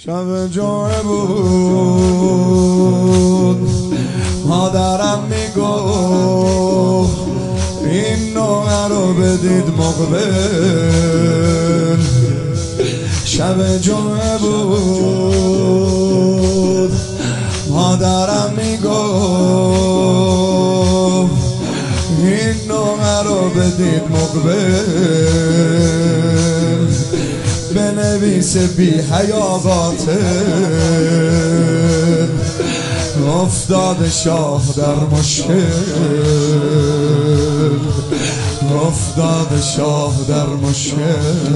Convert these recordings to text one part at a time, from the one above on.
شب جمعه بود، مادرم میگفت این نوعه رو بدید مقبل. شب جمعه بود، مادرم میگفت این نوعه رو بدید مقبل. بنویس بی حیا قاتل، افتاد شاه در مشکل، افتاد شاه در مشکل.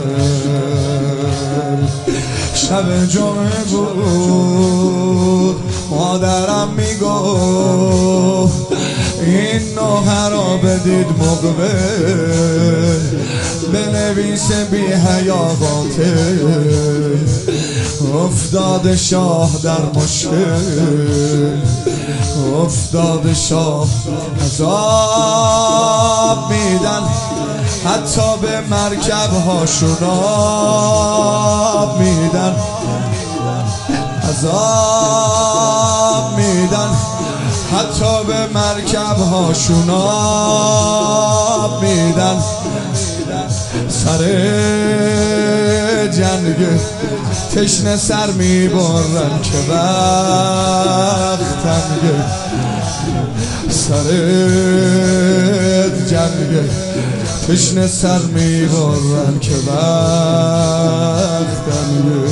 شب جمعه بود، مادرم میگفت این نوحه را بدید مقبل. بنویس بی حیا قاتل، افتاد شاه در مشکل، افتاد شاه. عذاب میدن حتی به مرکب هاشون، آب میدن، عذاب میدن حتی به مرکب هاشون، آب میدن. سر جنگ تشنه سر میبرن که وقت تنگه. سر جنگ تشنه سر میبرن که وقت تنگه.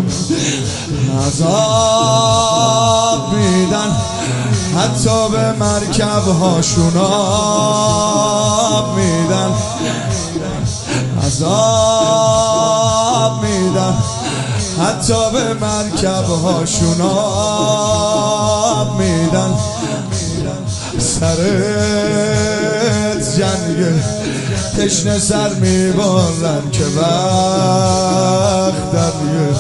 عذاب میدن حتی به مرکب هاشون، آب میدن، عذاب میدن حتی به مرکب هاشون، آب میدن. سر جنگ تشنه سر میبرن که وقت دریه.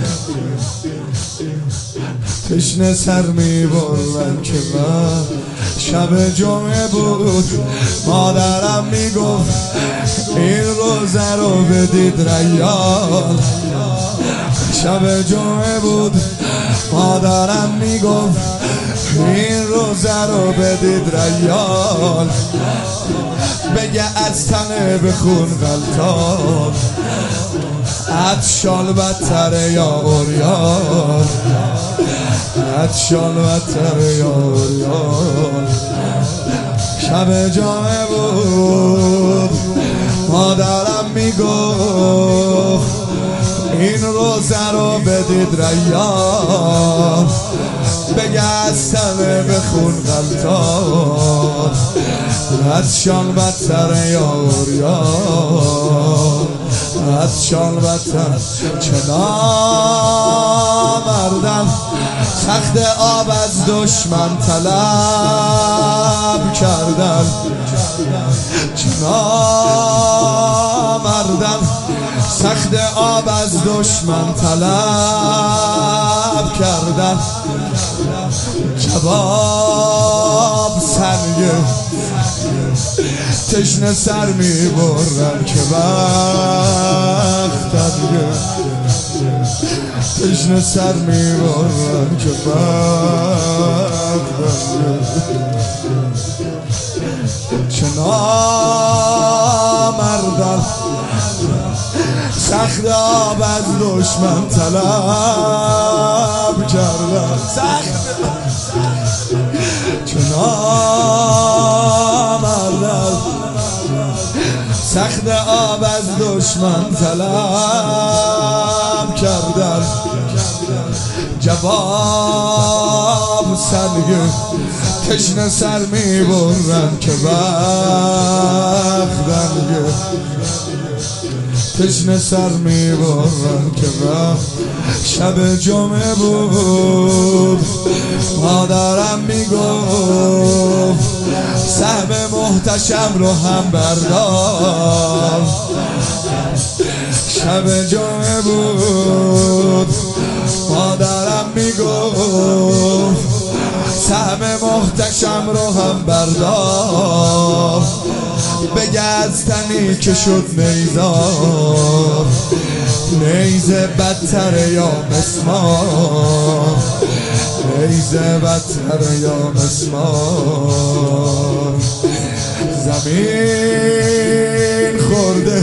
تشنه سر میبرن که وقت. شب جمعه بود، مادرم میگفت این روزه رو بدید ریال. شب جمعه بود، مادرم میگفت این روزه رو بدید ریال. بگه از تنه به خون غلطان، عطشان بدتره یا اوریان، عطشان بدتره یا اوریان. شب جمعه بود، مادرم میگفت این روزه رو بدید ریال. بگه از تنه به خون غلطان، عطشان بدتره یا اوریان، عطشان بدتر. چنا مردم سخت آب از دشمن طلب کردن. چنا مردم سخت آب از دشمن طلب کردن. جواب سنگه تشنه سر میبرن که وقت دریه. تشنه سر میبرن که وقت دریه. چنا مردن سخت آب از دشمن طلب کردن. چنا مردن سخت آب از دشمن طلب کردن. جواب سنگه تشنه سر میبرن که وقت دریه. تشنه سر میبرن که وقت. شب جمعه بود، مادرم میگفت سهم محتشم رو هم بردار. شب جمعه بود، مادرم میگفت سهم محتشم رو هم بردار. بگه از تنی که شد نیزار، نیزه بدتر یا مسمار، نیزه بدتر یا مسمار. زمین خورده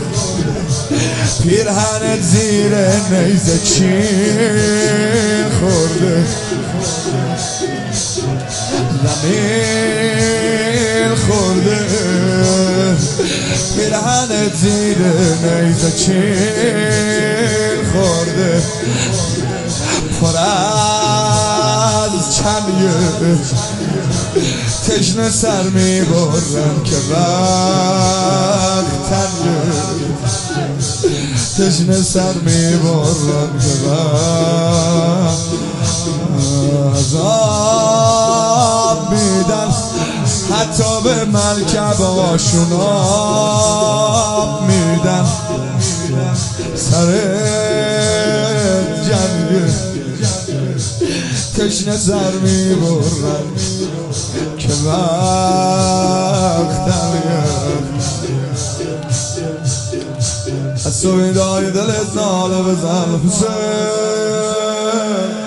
پیرهنت زیر نیزه چین خورده. زمین خورده پیرهنت زیر نیزه چین خورده. پر از چمیه تشنه سر میبرن که وقت تنگه، تشنه سر میبرن که وقت عذاب میدن. حتی به مرکباشون آب میدن. سر جنگه تشنه سر میبرن که وقت تنگه. از سویدای دلت ناله بزن حسین.